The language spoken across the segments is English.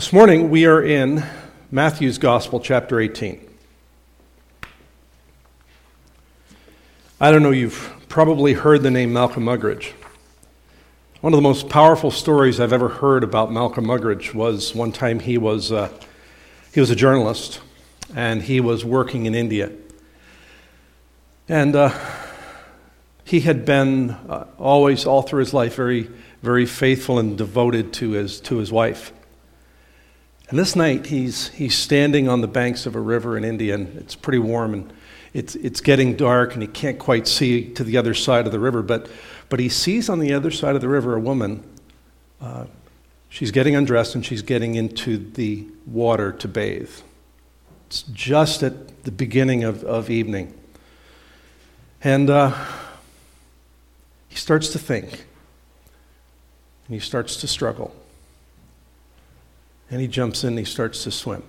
This morning we are in Matthew's Gospel, chapter 18. I don't know, you've probably heard the name Malcolm Muggeridge. One of the most powerful stories I've ever heard about Malcolm Muggeridge was one time he was a journalist, and he was working in India. And he had been always, all through his life, very, very faithful and devoted to his wife. And this night, he's standing on the banks of a river in India, and it's pretty warm, and it's getting dark, and he can't quite see to the other side of the river, but he sees on the other side of the river a woman. She's getting undressed, and she's getting into the water to bathe. It's just at the beginning of evening. And he starts to think, and he starts to struggle. And he jumps in and he starts to swim.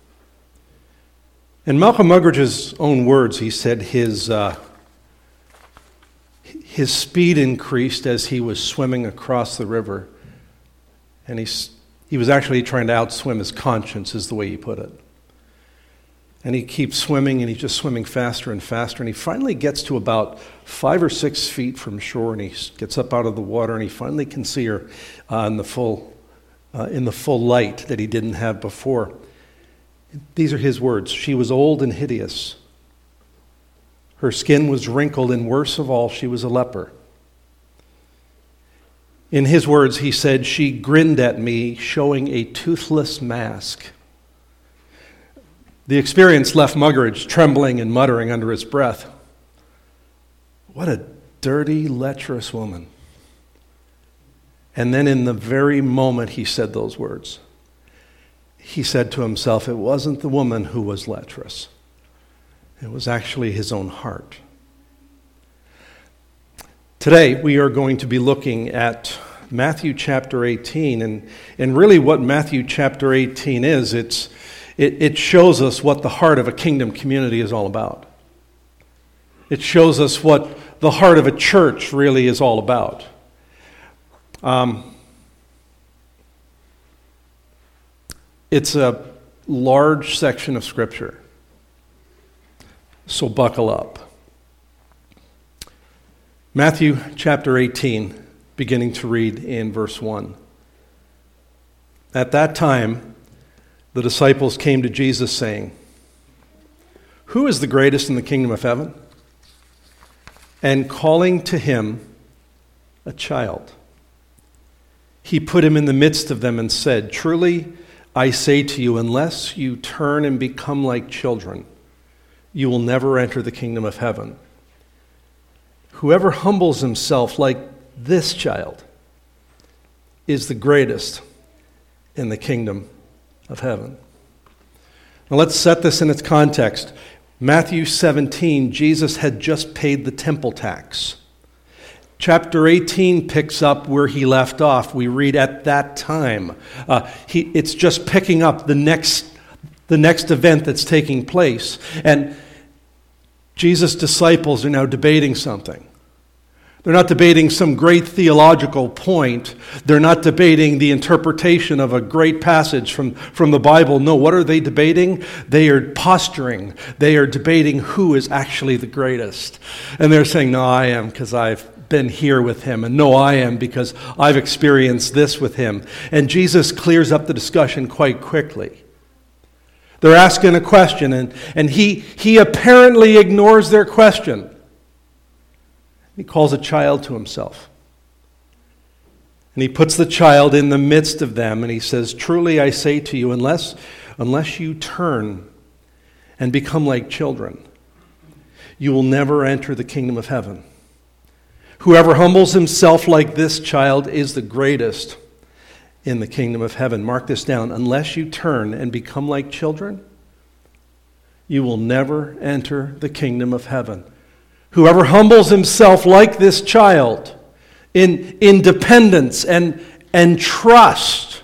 In Malcolm Muggeridge's own words, he said his speed increased as he was swimming across the river. And he was actually trying to outswim his conscience, is the way he put it. And he keeps swimming, and he's just swimming faster and faster. And he finally gets to about 5 or 6 feet from shore, and he gets up out of the water, and he finally can see her in the full light that he didn't have before. These are his words. She was old and hideous. Her skin was wrinkled, and worst of all, she was a leper. In his words, he said, "She grinned at me, showing a toothless mask." The experience left Muggeridge trembling and muttering under his breath, "What a dirty, lecherous woman." And then in the very moment he said those words, he said to himself, it wasn't the woman who was lecherous. It was actually his own heart. Today we are going to be looking at Matthew chapter 18, and really what Matthew chapter 18 is, it shows us what the heart of a kingdom community is all about. It shows us what the heart of a church really is all about. It's a large section of Scripture, so buckle up. Matthew chapter 18, beginning to read in verse 1. At that time, the disciples came to Jesus saying, "Who is the greatest in the kingdom of heaven?" And calling to him a child, he put him in the midst of them and said, "Truly, I say to you, unless you turn and become like children, you will never enter the kingdom of heaven. Whoever humbles himself like this child is the greatest in the kingdom of heaven." Now let's set this in its context. Matthew 17, Jesus had just paid the temple tax. Chapter 18 picks up where he left off. We read at that time. It's just picking up the next event that's taking place. And Jesus' disciples are now debating something. They're not debating some great theological point. They're not debating the interpretation of a great passage from the Bible. No, what are they debating? They are posturing. They are debating who is actually the greatest. And they're saying, "No, I am because I've been here with him." And "No, I am because I've experienced this with him." And Jesus clears up the discussion quite quickly. They're asking a question, and he apparently ignores their question. He calls a child to himself. And he puts the child in the midst of them, and he says, "Truly I say to you, unless you turn and become like children, you will never enter the kingdom of heaven. Whoever humbles himself like this child is the greatest in the kingdom of heaven." Mark this down. Unless you turn and become like children, you will never enter the kingdom of heaven. Whoever humbles himself like this child in dependence and trust,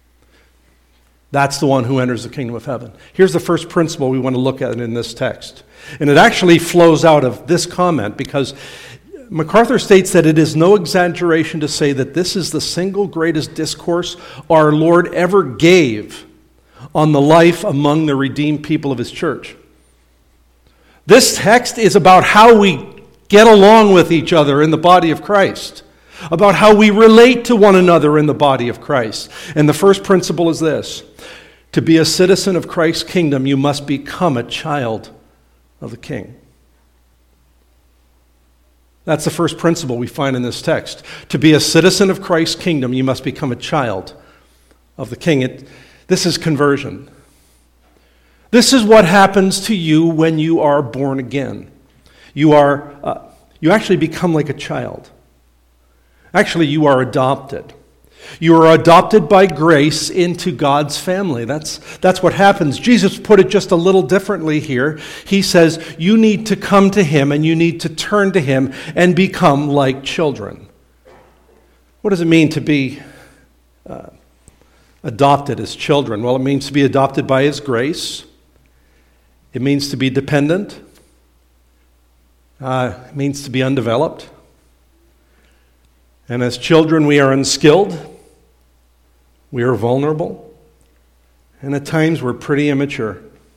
that's the one who enters the kingdom of heaven. Here's the first principle we want to look at in this text. And it actually flows out of this comment, because MacArthur states that it is no exaggeration to say that this is the single greatest discourse our Lord ever gave on the life among the redeemed people of his church. This text is about how we get along with each other in the body of Christ, about how we relate to one another in the body of Christ. And the first principle is this: to be a citizen of Christ's kingdom, you must become a child of the King. That's the first principle we find in this text. To be a citizen of Christ's kingdom, you must become a child of the King. This is conversion. This is what happens to you when you are born again. You actually become like a child. Actually, you are adopted. You are adopted by grace into God's family. That's what happens. Jesus put it just a little differently here. He says you need to come to him and you need to turn to him and become like children. What does it mean to be adopted as children? Well, it means to be adopted by his grace. It means to be dependent. It means to be undeveloped. And as children, we are unskilled. We are vulnerable, and at times we're pretty immature.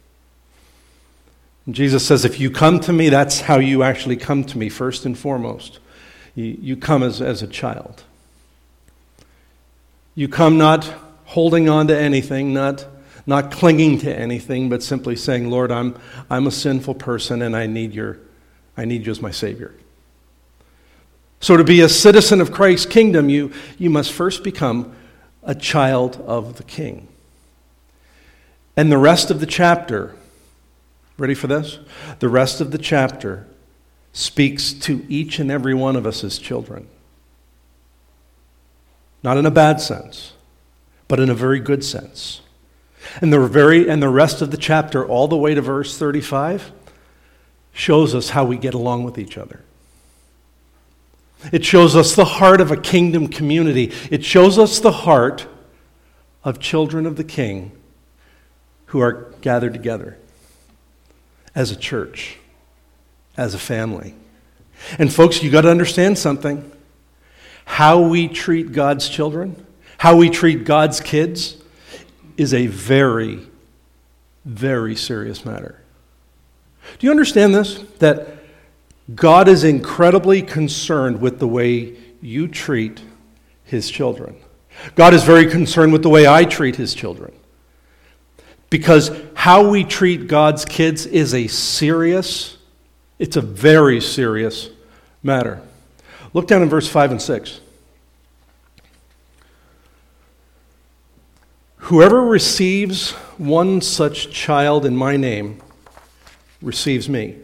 And Jesus says, if you come to me, that's how you actually come to me, first and foremost. You come as a child. You come not holding on to anything, not clinging to anything, but simply saying, Lord, I'm a sinful person, and I need you as my Savior. So to be a citizen of Christ's kingdom, you must first become a child of the King. And the rest of the chapter, ready for this? The rest of the chapter speaks to each and every one of us as children. Not in a bad sense, but in a very good sense. And the rest of the chapter, all the way to verse 35, shows us how we get along with each other. It shows us the heart of a kingdom community. It shows us the heart of children of the King who are gathered together as a church, as a family. And folks, you got to understand something. How we treat God's children, how we treat God's kids is a very, very serious matter. Do you understand this? That God is incredibly concerned with the way you treat his children. God is very concerned with the way I treat his children. Because how we treat God's kids is it's a very serious matter. Look down in verse 5 and 6. Whoever receives one such child in my name receives me.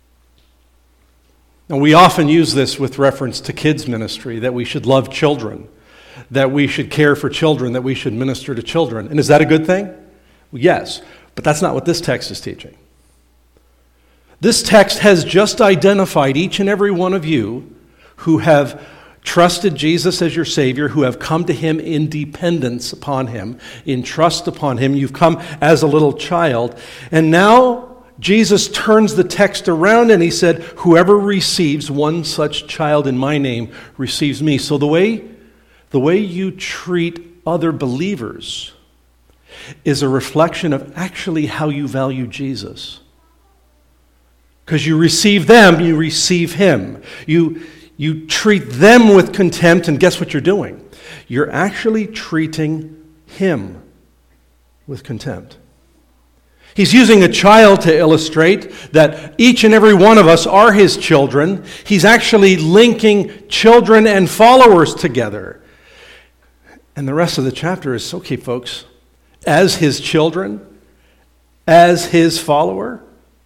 And we often use this with reference to kids ministry, that we should love children, that we should care for children, that we should minister to children. And is that a good thing? Well, yes, but that's not what this text is teaching. This text has just identified each and every one of you who have trusted Jesus as your Savior, who have come to him in dependence upon him, in trust upon him. You've come as a little child. And now Jesus turns the text around and he said, whoever receives one such child in my name receives me. So the way you treat other believers is a reflection of actually how you value Jesus. Because you receive them, you receive him. You treat them with contempt, and guess what you're doing? You're actually treating him with contempt. He's using a child to illustrate that each and every one of us are his children. He's actually linking children and followers together. And the rest of the chapter is, okay, folks, as his children, as his follower,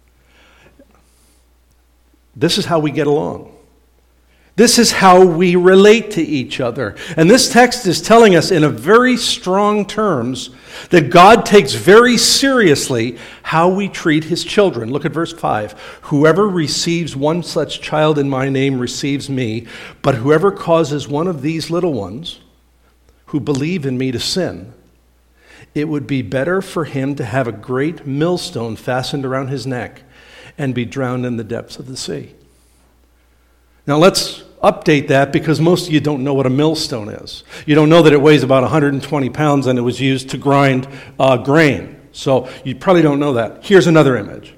this is how we get along. This is how we relate to each other. And this text is telling us in a very strong terms that God takes very seriously how we treat his children. Look at verse 5. Whoever receives one such child in my name receives me, but whoever causes one of these little ones who believe in me to sin, it would be better for him to have a great millstone fastened around his neck and be drowned in the depths of the sea. Now let's update that, because most of you don't know what a millstone is. You don't know that it weighs about 120 pounds and it was used to grind grain. So you probably don't know that. Here's another image.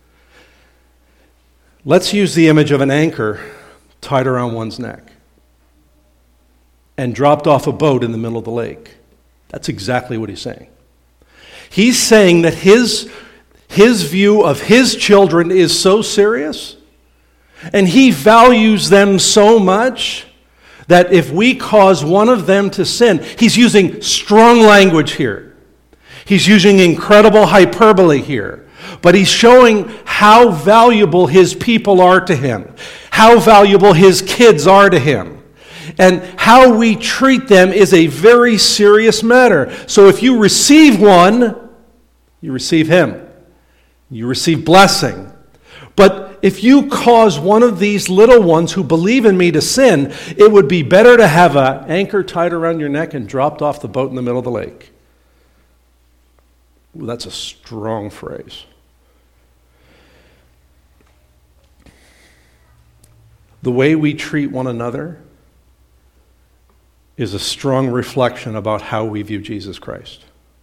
Let's use the image of an anchor tied around one's neck and dropped off a boat in the middle of the lake. That's exactly what he's saying. He's saying that his view of his children is so serious, and he values them so much, that if we cause one of them to sin, he's using strong language here. He's using incredible hyperbole here. But he's showing how valuable his people are to him, how valuable his kids are to him. And how we treat them is a very serious matter. So if you receive one, you receive him. You receive blessing. But if you cause one of these little ones who believe in me to sin, it would be better to have an anchor tied around your neck and dropped off the boat in the middle of the lake. Ooh, that's a strong phrase. The way we treat one another is a strong reflection about how we view Jesus Christ.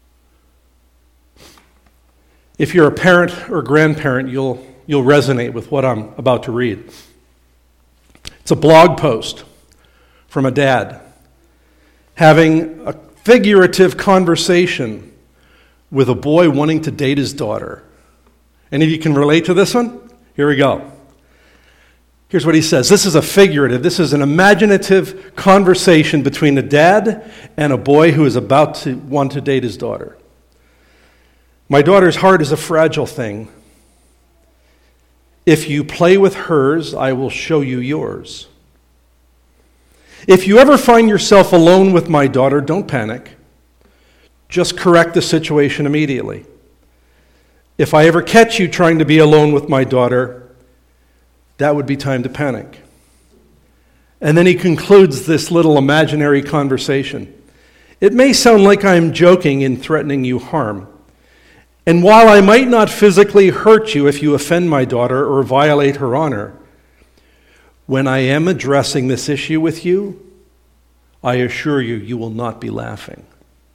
If you're a parent or grandparent, you'll resonate with what I'm about to read. It's a blog post from a dad having a figurative conversation with a boy wanting to date his daughter. Any of you can relate to this one? Here we go. Here's what he says. This is an imaginative conversation between a dad and a boy who is about to want to date his daughter. My daughter's heart is a fragile thing. If you play with hers, I will show you yours. If you ever find yourself alone with my daughter, don't panic. Just correct the situation immediately. If I ever catch you trying to be alone with my daughter, that would be time to panic. And then he concludes this little imaginary conversation. It may sound like I'm joking in threatening you harm. And while I might not physically hurt you if you offend my daughter or violate her honor, when I am addressing this issue with you, I assure you, you will not be laughing.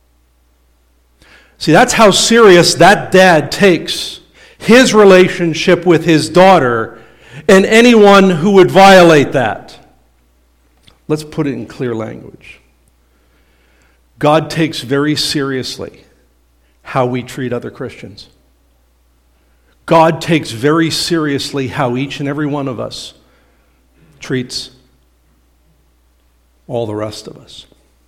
See, that's how serious that dad takes his relationship with his daughter and anyone who would violate that. Let's put it in clear language. God takes very seriously how we treat other Christians. God takes very seriously how each and every one of us treats all the rest of us.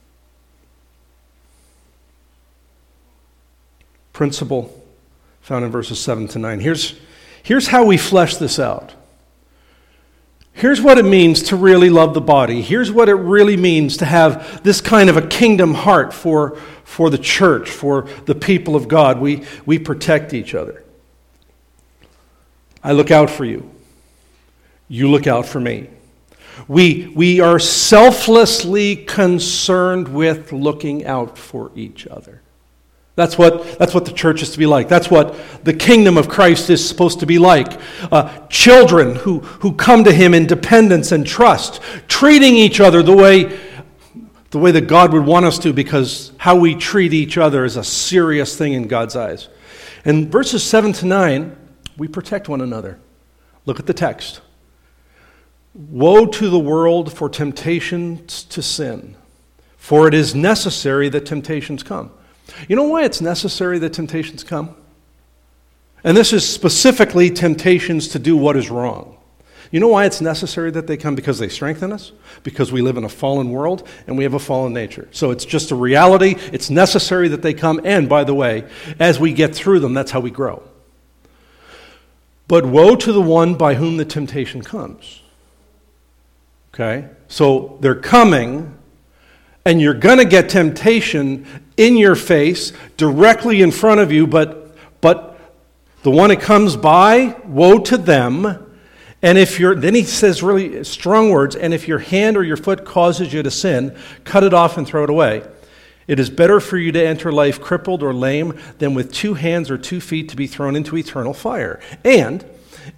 Principle found in verses 7 to 9. Here's how we flesh this out. Here's what it means to really love the body. Here's what it really means to have this kind of a kingdom heart for the church, for the people of God. We protect each other. I look out for you. You look out for me. We are selflessly concerned with looking out for each other. That's what the church is to be like. That's what the kingdom of Christ is supposed to be like. Children who come to him in dependence and trust, treating each other the way that God would want us to, because how we treat each other is a serious thing in God's eyes. In verses 7 to 9, we protect one another. Look at the text. Woe to the world for temptations to sin, for it is necessary that temptations come. You know why it's necessary that temptations come? And this is specifically temptations to do what is wrong. You know why it's necessary that they come? Because they strengthen us, because we live in a fallen world and we have a fallen nature. So it's just a reality. It's necessary that they come. And by the way, as we get through them, that's how we grow. But woe to the one by whom the temptation comes. Okay? So they're coming, and you're going to get temptation in your face, directly in front of you, but the one that comes by, woe to them. And then he says really strong words, and if your hand or your foot causes you to sin, cut it off and throw it away. It is better for you to enter life crippled or lame than with 2 hands or 2 feet to be thrown into eternal fire. And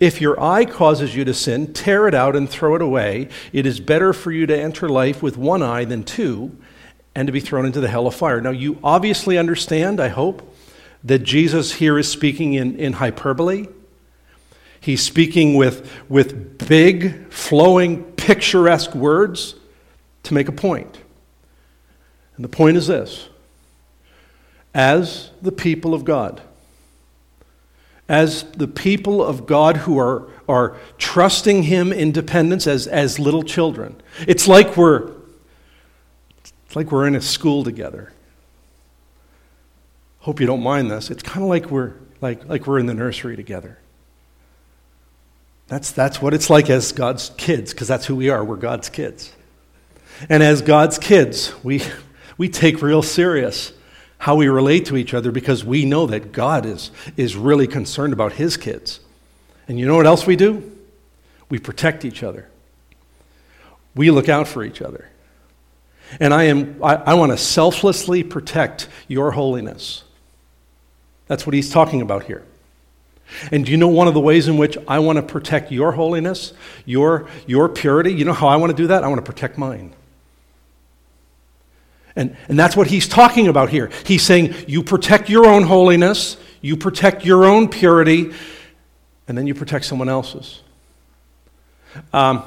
If your eye causes you to sin, tear it out and throw it away. It is better for you to enter life with one eye than two, and to be thrown into the hell of fire. Now, you obviously understand, I hope, that Jesus here is speaking in hyperbole. He's speaking with big, flowing, picturesque words to make a point. And the point is this: as the people of God, who are trusting Him in dependence as little children, it's like we're in a school together. Hope you don't mind this. It's kind of like we're in the nursery together. That's what it's like as God's kids, because that's who we are. We're God's kids. And as God's kids, we take real serious how we relate to each other, because we know that God is really concerned about His kids. And you know what else we do? We protect each other. We look out for each other. And I want to selflessly protect your holiness. That's what he's talking about here. And do you know one of the ways in which I want to protect your holiness, your purity? You know how I want to do that? I want to protect mine. And that's what he's talking about here. He's saying you protect your own holiness, you protect your own purity, and then you protect someone else's. Paul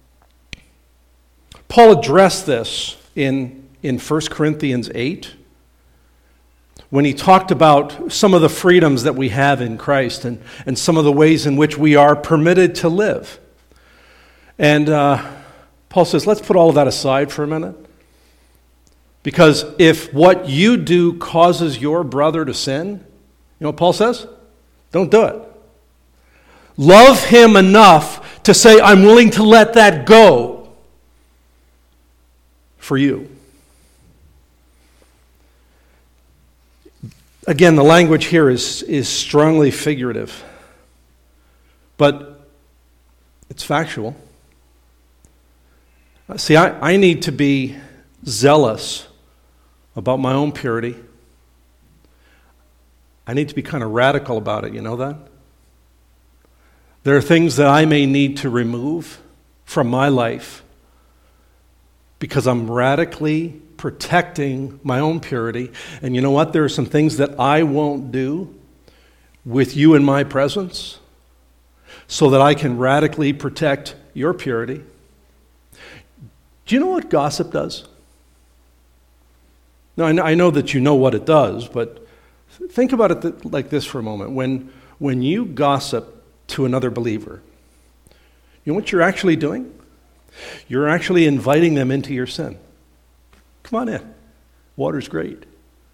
addressed this in 1 Corinthians 8 when he talked about some of the freedoms that we have in Christ and some of the ways in which we are permitted to live. And Paul says, let's put all of that aside for a minute. Because if what you do causes your brother to sin, you know what Paul says? Don't do it. Love him enough to say, I'm willing to let that go for you. Again, the language here is strongly figurative, but it's factual. See, I need to be zealous about my own purity. I need to be kind of radical about it, you know that? There are things that I may need to remove from my life because I'm radically protecting my own purity. And you know what? There are some things that I won't do with you in my presence so that I can radically protect your purity. Do you know what gossip does? Now, I know that you know what it does, but think about it like this for a moment. When you gossip to another believer, you know what you're actually doing? You're actually inviting them into your sin. Come on in. Water's great.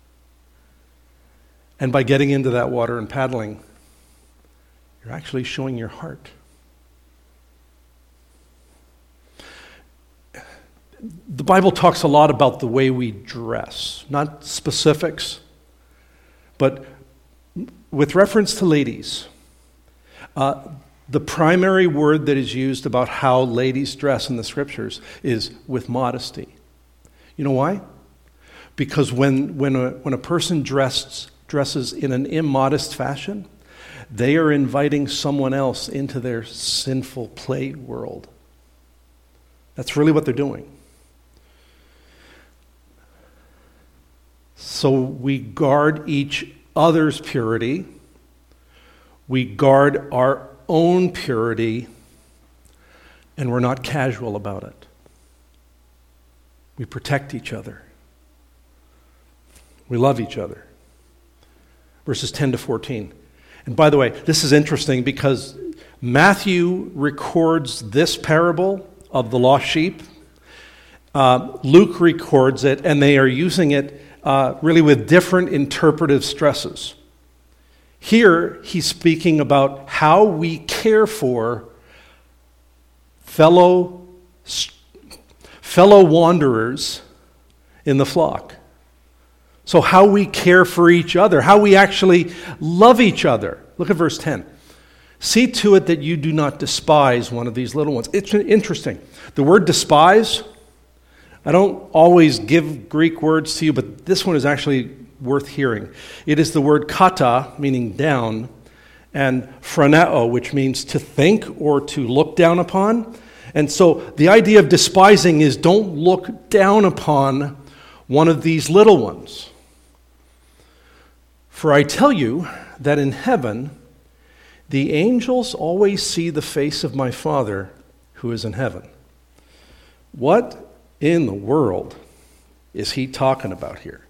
And by getting into that water and paddling, you're actually showing your heart. The Bible talks a lot about the way we dress, not specifics, but with reference to ladies. The primary word that is used about how ladies dress in the scriptures is with modesty. You know why? Because when a person dresses in an immodest fashion, they are inviting someone else into their sinful play world. That's really what they're doing. So we guard each other's purity. We guard our own purity, and we're not casual about it. We protect each other. We love each other. Verses 10 to 14. And by the way, this is interesting because Matthew records this parable of the lost sheep. Luke records it, and they are using it really with different interpretive stresses. Here, he's speaking about how we care for fellow wanderers in the flock. So how we care for each other, how we actually love each other. Look at verse 10. See to it that you do not despise one of these little ones. It's interesting. The word despise, I don't always give Greek words to you, but this one is actually worth hearing. It is the word kata, meaning down, and phroneo, which means to think or to look down upon. And so the idea of despising is don't look down upon one of these little ones. For I tell you that in heaven, the angels always see the face of my Father who is in heaven. What in the world is he talking about here?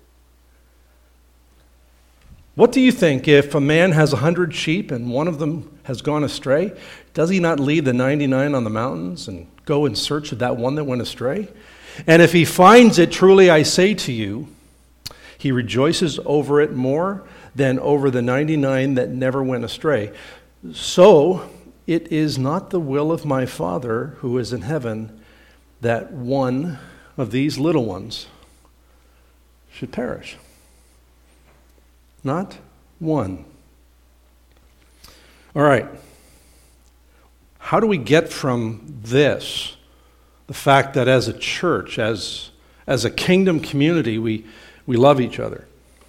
What do you think if a man has 100 sheep and one of them has gone astray? Does he not leave the 99 on the mountains and go in search of that one that went astray? And if he finds it, truly I say to you, he rejoices over it more than over the 99 that never went astray. So it is not the will of my Father who is in heaven that one of these little ones should perish. Not one. All right. How do we get from this, the fact that as a church, as a kingdom community, we love each other?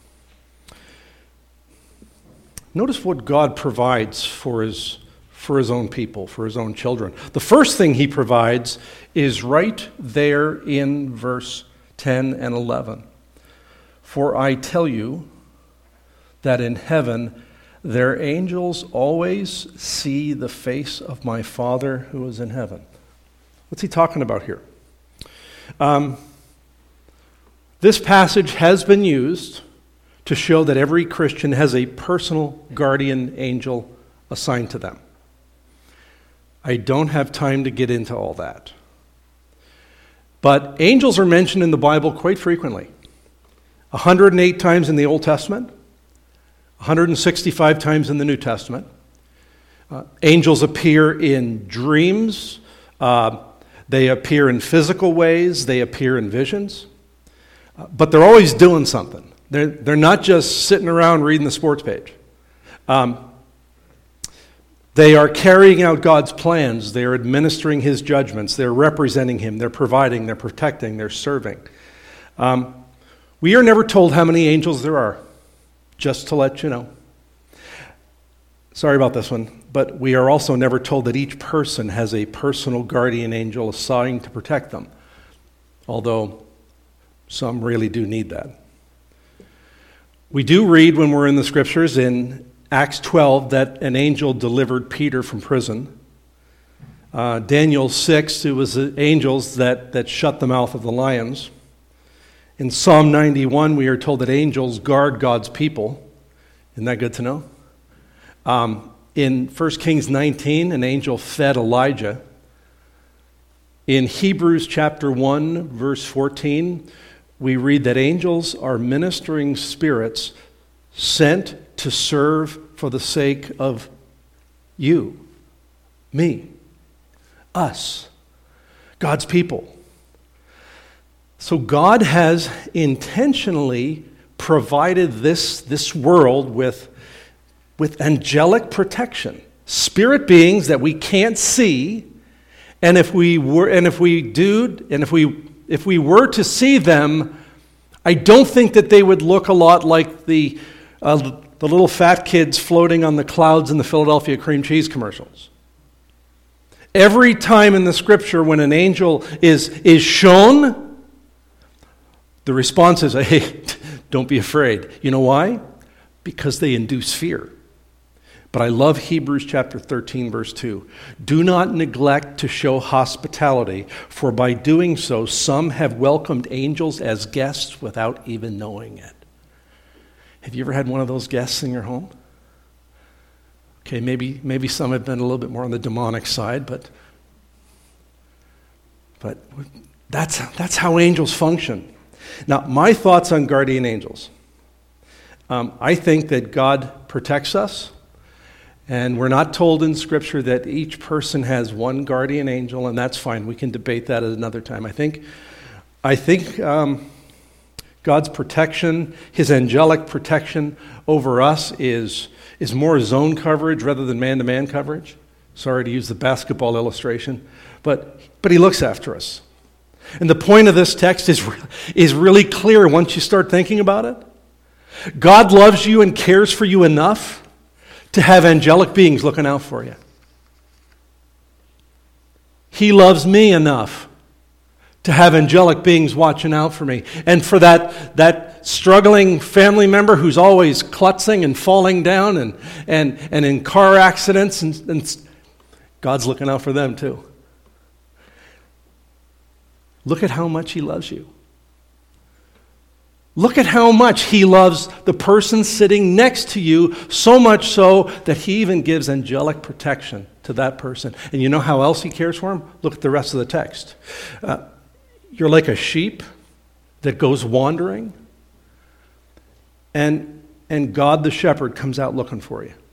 Notice what God provides for his own people, for his own children. The first thing he provides is right there in verse 10 and 11. For I tell you that in heaven their angels always see the face of my Father who is in heaven. What's he talking about here? This passage has been used to show that every Christian has a personal guardian angel assigned to them. I don't have time to get into all that. But angels are mentioned in the Bible quite frequently. 108 times in the Old Testament, 165 times in the New Testament. Angels appear in dreams. They appear in physical ways. They appear in visions. But they're always doing something. They're not just sitting around reading the sports page. They are carrying out God's plans. They are administering his judgments. They're representing him. They're providing. They're protecting. They're serving. We are never told how many angels there are, just to let you know. Sorry about this one, but we are also never told that each person has a personal guardian angel assigned to protect them, although some really do need that. We do read when we're in the scriptures in Acts 12 that an angel delivered Peter from prison. Daniel 6, it was the angels that shut the mouth of the lions. In Psalm 91, we are told that angels guard God's people. Isn't that good to know? In 1 Kings 19, an angel fed Elijah. In Hebrews chapter 1, verse 14, we read that angels are ministering spirits sent to serve for the sake of you, me, us, God's people. So God has intentionally provided this world with angelic protection, spirit beings that we can't see, and if we were to see them, I don't think that they would look a lot like the little fat kids floating on the clouds in the Philadelphia cream cheese commercials. Every time in the scripture when an angel is shown, the response is, hey, don't be afraid. You know why? Because they induce fear. But I love Hebrews chapter 13, verse 2. Do not neglect to show hospitality, for by doing so, some have welcomed angels as guests without even knowing it. Have you ever had one of those guests in your home? Okay, maybe some have been a little bit more on the demonic side, but that's how angels function. Now, my thoughts on guardian angels. I think that God protects us, and we're not told in Scripture that each person has one guardian angel, and that's fine. We can debate that at another time. I think God's protection, his angelic protection over us is more zone coverage rather than man-to-man coverage. Sorry to use the basketball illustration, but he looks after us. And the point of this text is really clear once you start thinking about it. God loves you and cares for you enough to have angelic beings looking out for you. He loves me enough to have angelic beings watching out for me. And for that struggling family member who's always klutzing and falling down and in car accidents, and God's looking out for them too. Look at how much He loves you. Look at how much He loves the person sitting next to you, so much so that He even gives angelic protection to that person. And you know how else He cares for him? Look at the rest of the text. You're like a sheep that goes wandering, and God the shepherd comes out looking for you.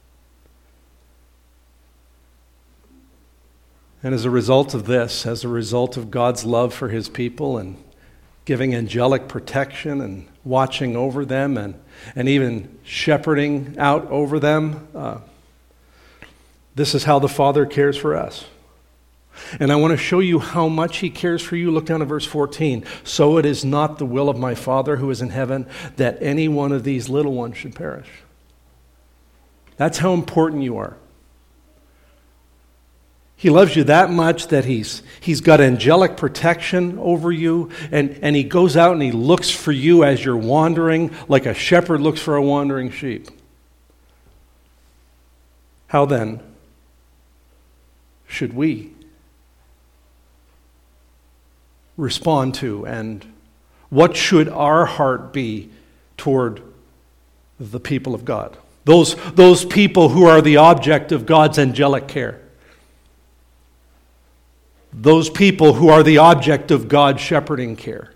And as a result of this, as a result of God's love for His people and giving angelic protection and watching over them and even shepherding out over them, this is how the Father cares for us. And I want to show you how much He cares for you. Look down at verse 14. So it is not the will of my Father who is in heaven that any one of these little ones should perish. That's how important you are. He loves you that much that he's got angelic protection over you, and He goes out and He looks for you as you're wandering, like a shepherd looks for a wandering sheep. How then should we respond to, and what should our heart be toward the people of God? Those people who are the object of God's angelic care. Those people who are the object of God's shepherding care.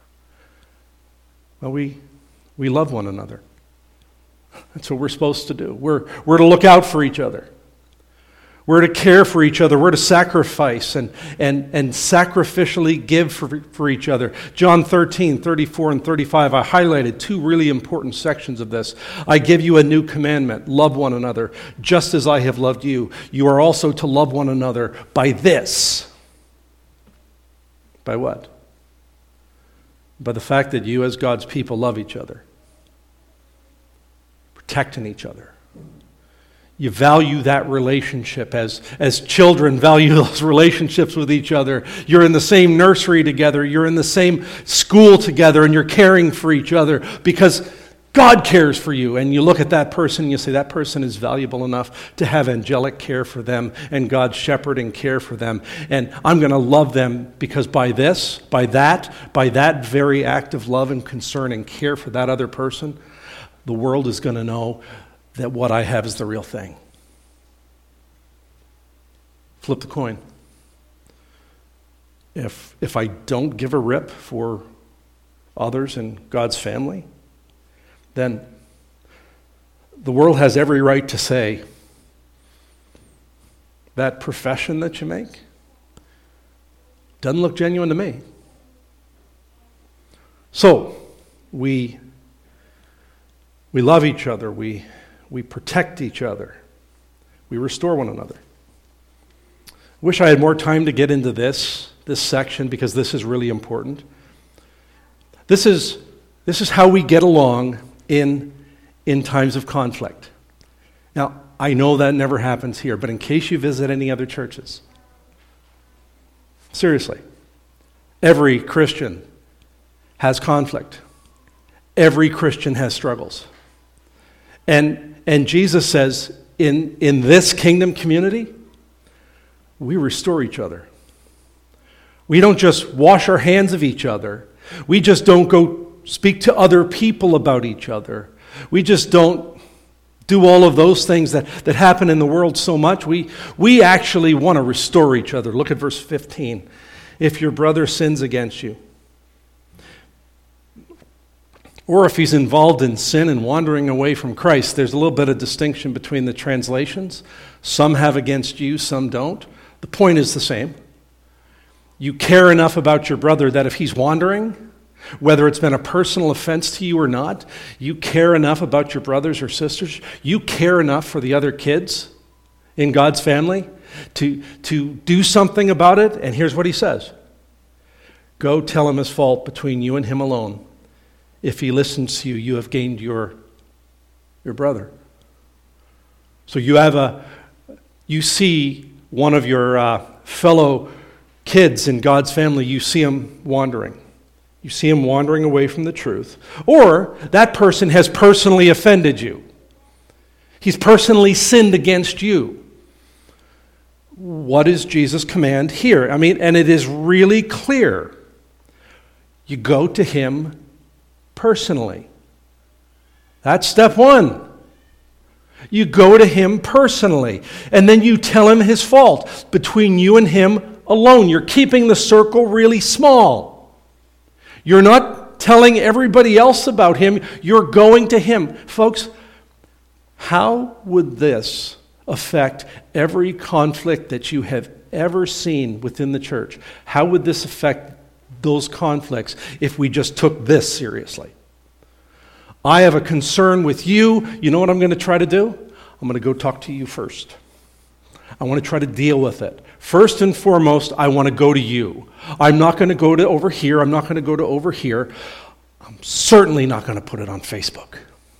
Well, we love one another. That's what we're supposed to do. We're to look out for each other. We're to care for each other. We're to sacrifice and sacrificially give for each other. John 13, 34 and 35, I highlighted two really important sections of this. I give you a new commandment, love one another, just as I have loved you. You are also to love one another by this. By what? By the fact that you as God's people love each other. Protecting each other. You value that relationship as children value those relationships with each other. You're in the same nursery together. You're in the same school together, and you're caring for each other because God cares for you. And you look at that person and you say, that person is valuable enough to have angelic care for them and God's shepherding care for them. And I'm going to love them because by that very act of love and concern and care for that other person, the world is going to know that what I have is the real thing. Flip the coin. If I don't give a rip for others in God's family, then the world has every right to say that profession that you make doesn't look genuine to me. So we love each other. We protect each other. We restore one another. I wish I had more time to get into this section because this is really important. This is how we get along in times of conflict. Now, I know that never happens here, but in case you visit any other churches, seriously, every Christian has conflict. Every Christian has struggles. And Jesus says, in this kingdom community, we restore each other. We don't just wash our hands of each other. We just don't go speak to other people about each other. We just don't do all of those things that happen in the world so much. We actually want to restore each other. Look at verse 15. If your brother sins against you, or if he's involved in sin and wandering away from Christ, there's a little bit of distinction between the translations. Some have against you, some don't. The point is the same. You care enough about your brother that if he's wandering, whether it's been a personal offense to you or not, you care enough about your brothers or sisters, you care enough for the other kids in God's family to do something about it. And here's what he says. Go tell him his fault between you and him alone. If he listens to you, you have gained your brother. So you see one of your fellow kids in God's family, you see him wandering. You see him wandering away from the truth. Or that person has personally offended you. He's personally sinned against you. What is Jesus' command here? I mean, and it is really clear. You go to him personally. That's step one. You go to him personally. And then you tell him his fault. Between you and him alone. You're keeping the circle really small. You're not telling everybody else about him. You're going to him. Folks, how would this affect every conflict that you have ever seen within the church? How would this affect those conflicts if we just took this seriously? I have a concern with you. You know what I'm going to try to do? I'm going to go talk to you first. I want to try to deal with it. First and foremost, I want to go to you. I'm not going to go to over here. I'm not going to go to over here. I'm certainly not going to put it on Facebook.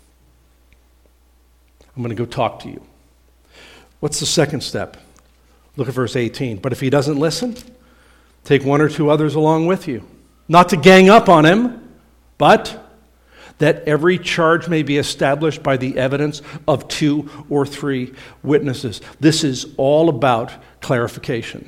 I'm going to go talk to you. What's the second step? Look at verse 18. But if he doesn't listen, take one or two others along with you. Not to gang up on him, but that every charge may be established by the evidence of 2 or 3 witnesses. This is all about clarification.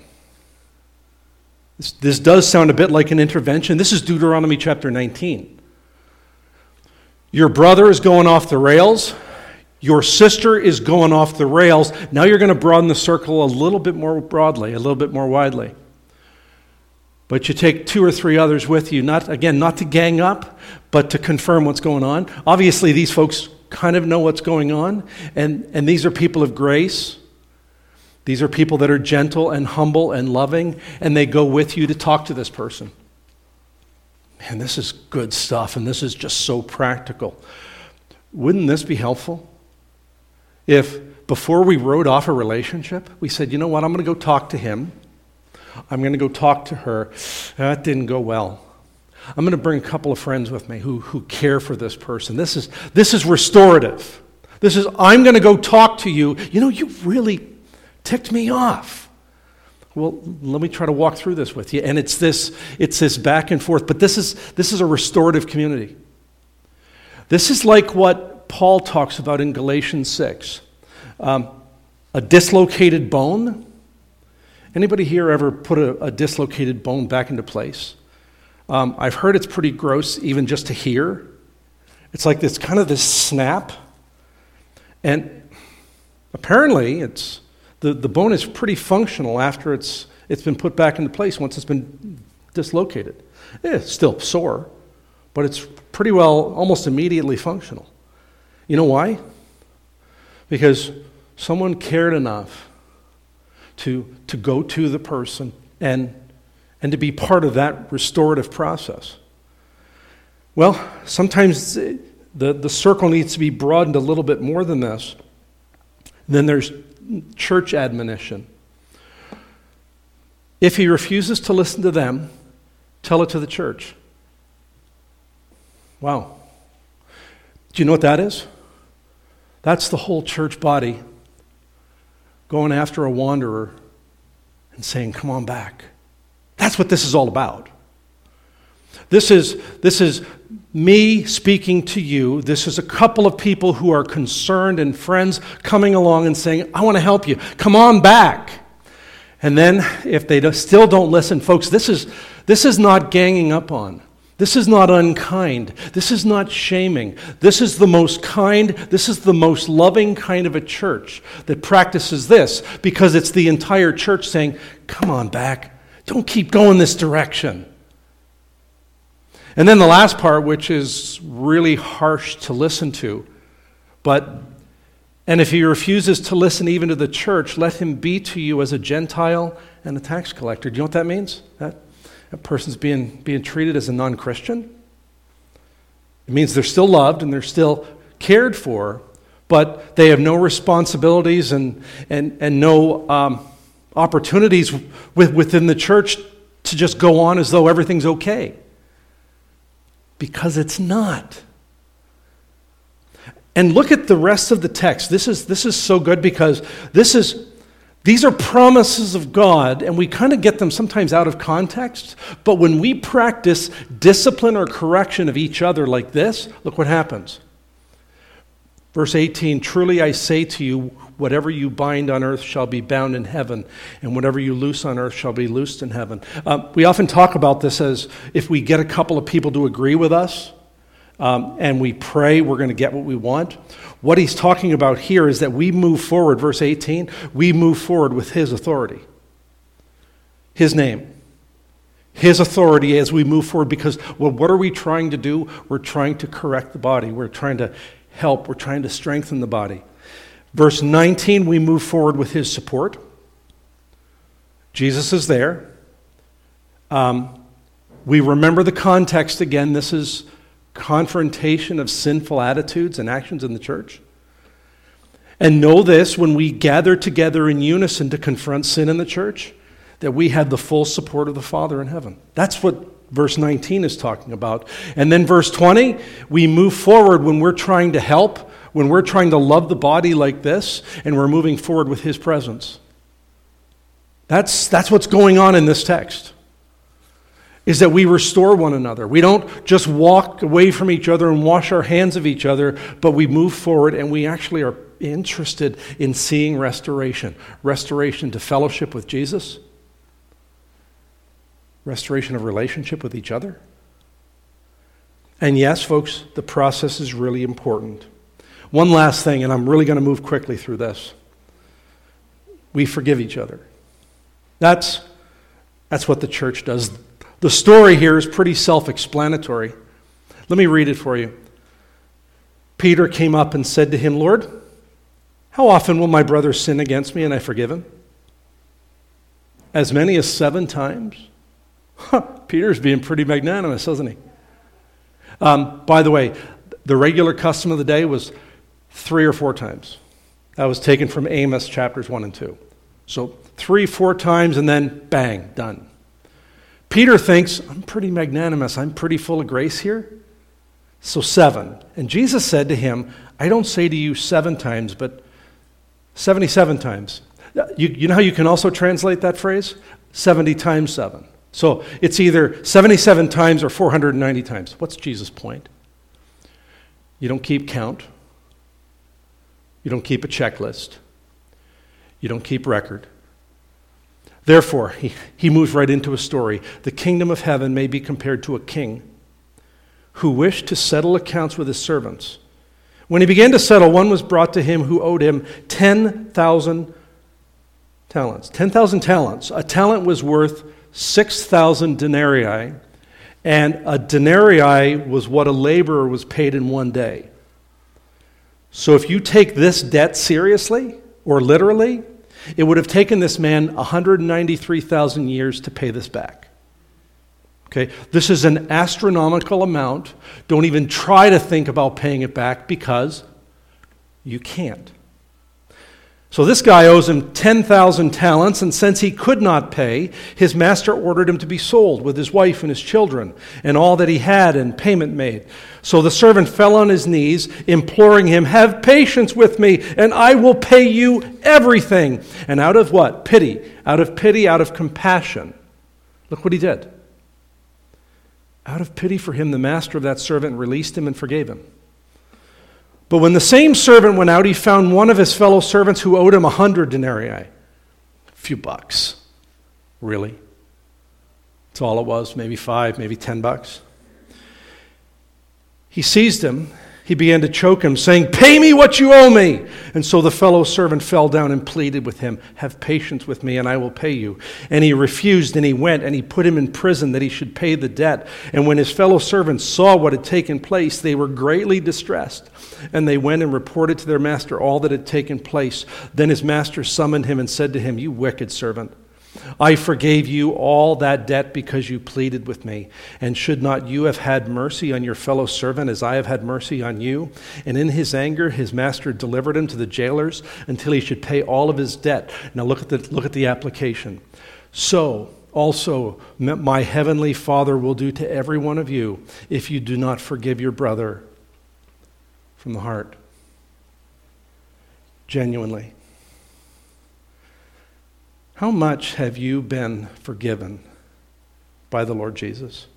This does sound a bit like an intervention. This is Deuteronomy chapter 19. Your brother is going off the rails. Your sister is going off the rails. Now you're going to broaden the circle a little bit more broadly, a little bit more widely. But you take 2 or 3 others with you, not to gang up, but to confirm what's going on. Obviously, these folks kind of know what's going on, and these are people of grace. These are people that are gentle and humble and loving, and they go with you to talk to this person. Man, this is good stuff, and this is just so practical. Wouldn't this be helpful? If before we wrote off a relationship, we said, you know what, I'm going to go talk to him. I'm going to go talk to her. That didn't go well. I'm going to bring a couple of friends with me who care for this person. This is restorative. I'm going to go talk to you. You know, you really ticked me off. Well, let me try to walk through this with you. And it's this back and forth. But this is a restorative community. This is like what Paul talks about in Galatians 6. A dislocated bone. Anybody here ever put a dislocated bone back into place? I've heard it's pretty gross even just to hear. It's like this kind of this snap. And apparently it's the bone is pretty functional after it's been put back into place once it's been dislocated. It's still sore, but it's pretty well almost immediately functional. You know why? Because someone cared enough to go to the person and to be part of that restorative process. Well, sometimes the circle needs to be broadened a little bit more than this. Then there's church admonition. If he refuses to listen to them, tell it to the church. Wow. Do you know what that is? That's the whole church body going after a wanderer and saying, come on back. That's what this is all about. This is me speaking to you. This is a couple of people who are concerned and friends coming along and saying, I want to help you. Come on back. And then if they still don't listen, folks, this is not ganging up on. This is not unkind. This is not shaming. This is the most kind, this is the most loving kind of a church that practices this, because it's the entire church saying, come on back. Don't keep going this direction. And then the last part, which is really harsh to listen to, and if he refuses to listen even to the church, let him be to you as a Gentile and a tax collector. Do you know what that means? That person's being treated as a non-Christian. It means they're still loved and they're still cared for, but they have no responsibilities and no opportunities within the church to just go on as though everything's okay. Because it's not. And look at the rest of the text. This is so good because these are promises of God, and we kind of get them sometimes out of context. But when we practice discipline or correction of each other like this, look what happens. Verse 18, truly I say to you, whatever you bind on earth shall be bound in heaven, and whatever you loose on earth shall be loosed in heaven. We often talk about this as if we get a couple of people to agree with us, and we pray we're going to get what we want. What he's talking about here is that we move forward, verse 18, we move forward with his authority, his name, his authority as we move forward, because, well, what are we trying to do? We're trying to correct the body. We're trying to help. We're trying to strengthen the body. Verse 19, we move forward with his support. Jesus is there. We remember the context again. This is confrontation of sinful attitudes and actions in the church. And know this, when we gather together in unison to confront sin in the church, that we have the full support of the Father in heaven. That's what verse 19 is talking about. And then verse 20, we move forward when we're trying to help, when we're trying to love the body like this, and we're moving forward with his presence. That's what's going on in this text, is that we restore one another. We don't just walk away from each other and wash our hands of each other, but we move forward and we actually are interested in seeing restoration. Restoration to fellowship with Jesus. Restoration of relationship with each other. And yes, folks, the process is really important. One last thing, and I'm really going to move quickly through this. We forgive each other. That's what the church does. The story here is pretty self-explanatory. Let me read it for you. Peter came up and said to him, Lord, how often will my brother sin against me and I forgive him? As many as 7 times? Peter's being pretty magnanimous, isn't he? By the way, the regular custom of the day was 3 or 4 times. That was taken from Amos chapters 1 and 2. So 3, 4 times and then bang, done. Peter thinks, I'm pretty magnanimous. I'm pretty full of grace here. So 7. And Jesus said to him, I don't say to you 7 times, but 77 times. You know how you can also translate that phrase? 70 times 7. So it's either 77 times or 490 times. What's Jesus' point? You don't keep count. You don't keep a checklist. You don't keep record. Therefore, he moves right into a story. The kingdom of heaven may be compared to a king who wished to settle accounts with his servants. When he began to settle, one was brought to him who owed him 10,000 talents. 10,000 talents. A talent was worth 6,000 denarii, and a denarii was what a laborer was paid in one day. So if you take this debt seriously, or literally, it would have taken this man 193,000 years to pay this back. Okay, this is an astronomical amount. Don't even try to think about paying it back because you can't. So this guy owes him 10,000 talents, and since he could not pay, his master ordered him to be sold with his wife and his children and all that he had, and payment made. So the servant fell on his knees, imploring him, have patience with me, and I will pay you everything. And out of what? Pity. Out of compassion. Look what he did. Out of pity for him, the master of that servant released him and forgave him. But when the same servant went out, he found one of his fellow servants who owed him 100 denarii. A few bucks. Really? That's all it was, maybe 5, maybe 10 bucks. He seized him. He began to choke him, saying, pay me what you owe me. And so the fellow servant fell down and pleaded with him, have patience with me and I will pay you. And he refused, and he went and he put him in prison that he should pay the debt. And when his fellow servants saw what had taken place, they were greatly distressed. And they went and reported to their master all that had taken place. Then his master summoned him and said to him, you wicked servant, I forgave you all that debt because you pleaded with me. And should not you have had mercy on your fellow servant as I have had mercy on you? And in his anger, his master delivered him to the jailers until he should pay all of his debt. Now look at the application. So also my heavenly Father will do to every one of you if you do not forgive your brother from the heart. genuinely? How much have you been forgiven by the Lord Jesus?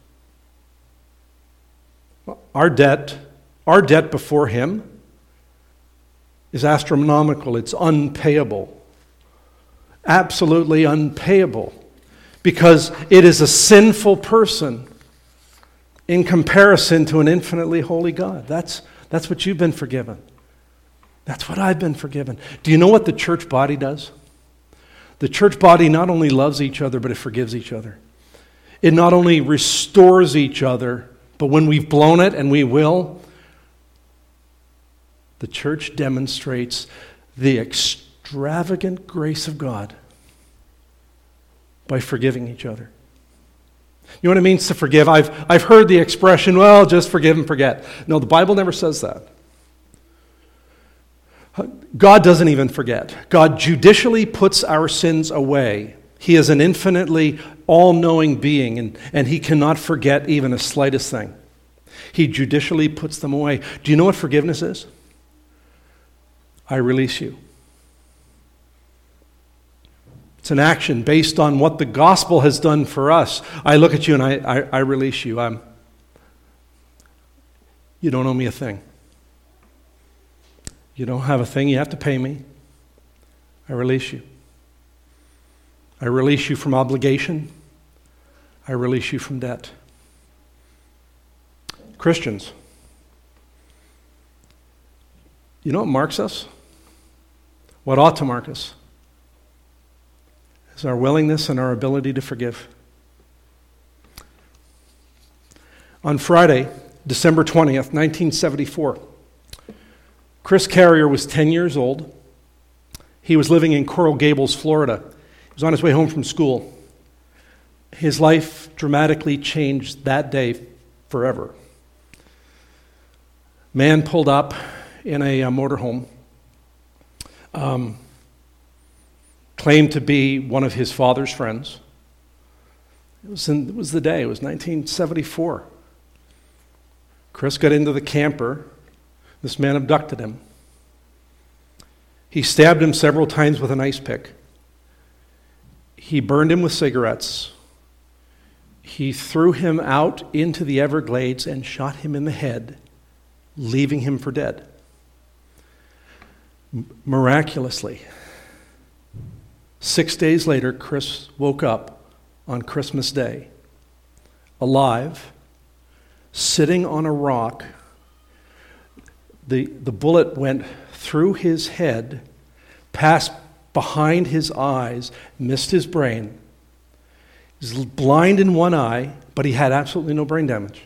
Our debt before Him is astronomical. It's unpayable. Absolutely unpayable. Because it is a sinful person in comparison to an infinitely holy God. That's what you've been forgiven. That's what I've been forgiven. Do you know what the church body does? The church body not only loves each other, but it forgives each other. It not only restores each other, but when we've blown it, and we will, the church demonstrates the extravagant grace of God by forgiving each other. You know what it means to forgive? I've heard the expression, well, just forgive and forget. No, the Bible never says that. God doesn't even forget. God judicially puts our sins away. He is an infinitely all-knowing being, and He cannot forget even the slightest thing. He judicially puts them away. Do you know what forgiveness is? I release you. It's an action based on what the gospel has done for us. I look at you and I release you. You don't owe me a thing. You don't have a thing you have to pay me. I release you. I release you from obligation. I release you from debt. Christians, you know what marks us? What ought to mark us is our willingness and our ability to forgive. On Friday, December 20th, 1974, Chris Carrier was 10 years old. He was living in Coral Gables, Florida. He was on his way home from school. His life dramatically changed that day forever. Man pulled up in a motorhome, claimed to be one of his father's friends. It was the day. It was 1974. Chris got into the camper. This man abducted him. He stabbed him several times with an ice pick. He burned him with cigarettes. He threw him out into the Everglades and shot him in the head, leaving him for dead. Miraculously, 6 days later, Chris woke up on Christmas Day, alive, sitting on a rock. The bullet went through his head, passed behind his eyes, missed his brain. He was blind in one eye, but he had absolutely no brain damage.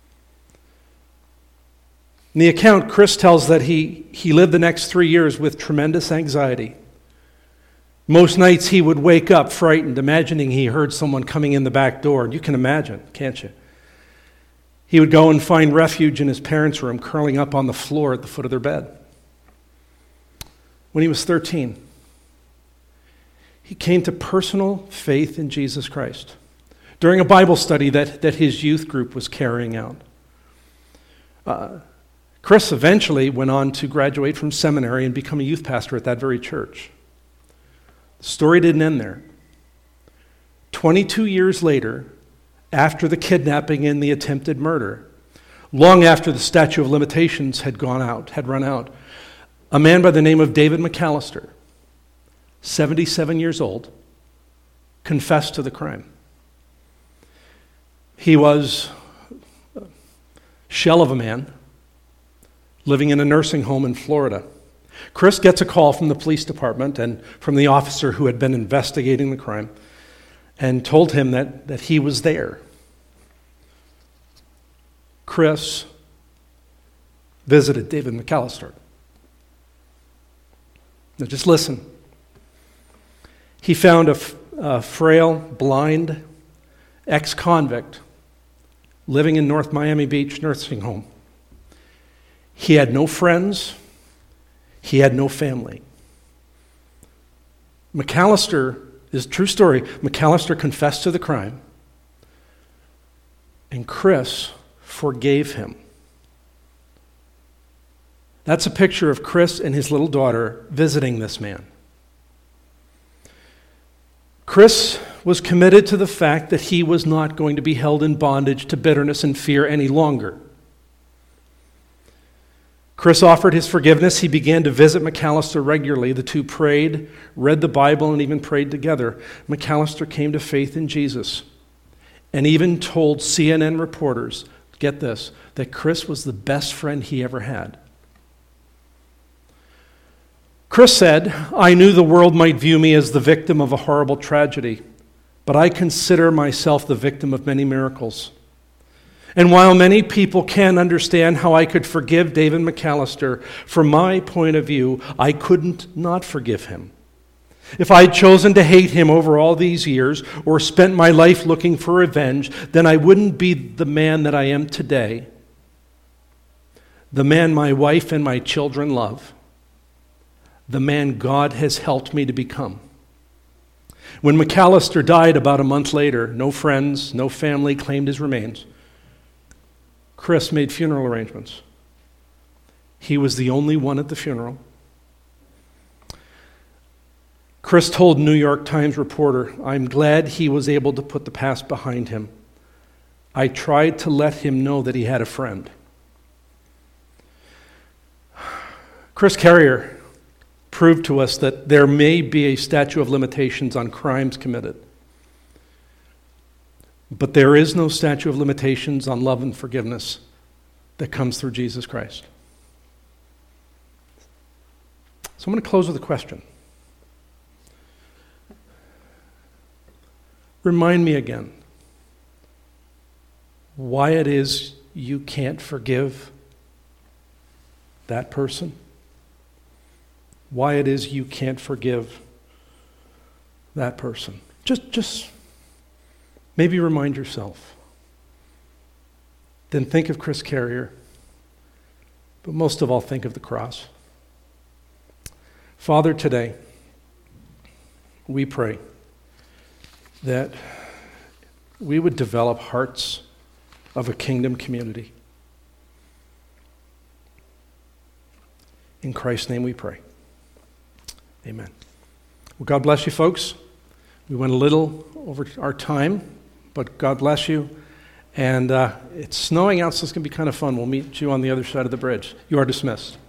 In the account, Chris tells that he lived the next 3 years with tremendous anxiety. Most nights he would wake up frightened, imagining he heard someone coming in the back door. You can imagine, can't you? He would go and find refuge in his parents' room, curling up on the floor at the foot of their bed. When he was 13, he came to personal faith in Jesus Christ during a Bible study that his youth group was carrying out. Chris eventually went on to graduate from seminary and become a youth pastor at that very church. The story didn't end there. 22 years later, after the kidnapping and the attempted murder, long after the statute of limitations had run out, a man by the name of David McAllister, 77 years old, confessed to the crime. He was a shell of a man living in a nursing home in Florida. Chris gets a call from the police department and from the officer who had been investigating the crime and told him that he was there. Chris visited David McAllister. Now just listen. He found a frail, blind ex-convict living in North Miami Beach nursing home. He had no friends. He had no family. McAllister, is a true story, McAllister confessed to the crime, and Chris forgave him. That's a picture of Chris and his little daughter visiting this man. Chris was committed to the fact that he was not going to be held in bondage to bitterness and fear any longer. Chris offered his forgiveness. He began to visit McAllister regularly. The two prayed, read the Bible, and even prayed together. McAllister came to faith in Jesus and even told CNN reporters, get this, that Chris was the best friend he ever had. Chris said, I knew the world might view me as the victim of a horrible tragedy, but I consider myself the victim of many miracles. And while many people can't understand how I could forgive David McAllister, from my point of view, I couldn't not forgive him. If I'd chosen to hate him over all these years or spent my life looking for revenge, then I wouldn't be the man that I am today, the man my wife and my children love, the man God has helped me to become. When McAllister died about a month later, no friends, no family claimed his remains. Chris made funeral arrangements. He was the only one at the funeral. Chris told New York Times reporter, I'm glad he was able to put the past behind him. I tried to let him know that he had a friend. Chris Carrier proved to us that there may be a statute of limitations on crimes committed, but there is no statute of limitations on love and forgiveness that comes through Jesus Christ. So I'm going to close with a question. Remind me again why it is you can't forgive that person. Why it is you can't forgive that person. Just maybe remind yourself. Then think of Chris Carrier. But most of all, think of the cross. Father, today, we pray that we would develop hearts of a kingdom community. In Christ's name we pray. Amen. Well, God bless you, folks. We went a little over our time, but God bless you. And it's snowing out, so it's going to be kind of fun. We'll meet you on the other side of the bridge. You are dismissed.